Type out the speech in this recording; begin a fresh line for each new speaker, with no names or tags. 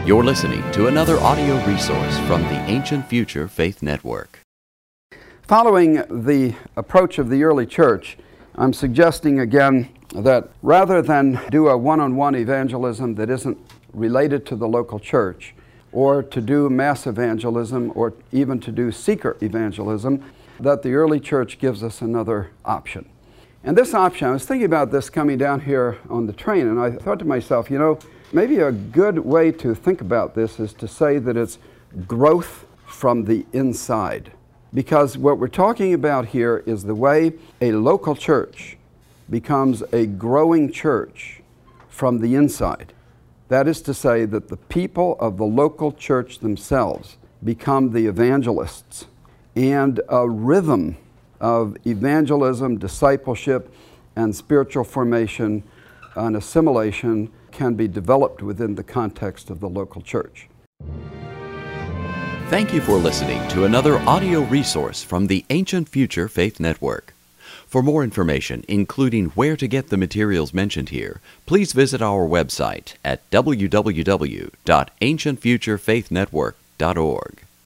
You're listening to another audio resource from the Ancient Future Faith Network.
Following the approach of the early church, I'm suggesting again that rather than do a one-on-one evangelism that isn't related to the local church, or to do mass evangelism, or even to do seeker evangelism, that the early church gives us another option. And this option, I was thinking about this coming down here on the train, and I thought to myself, maybe a good way to think about this is to say that it's growth from the inside. Because what we're talking about here is the way a local church becomes a growing church from the inside. That is to say that the people of the local church themselves become the evangelists, and a rhythm of evangelism, discipleship, and spiritual formation and assimilation can be developed within the context of the local church.
Thank you for listening to another audio resource from the Ancient Future Faith Network. For more information, including where to get the materials mentioned here, please visit our website at www.ancientfuturefaithnetwork.org.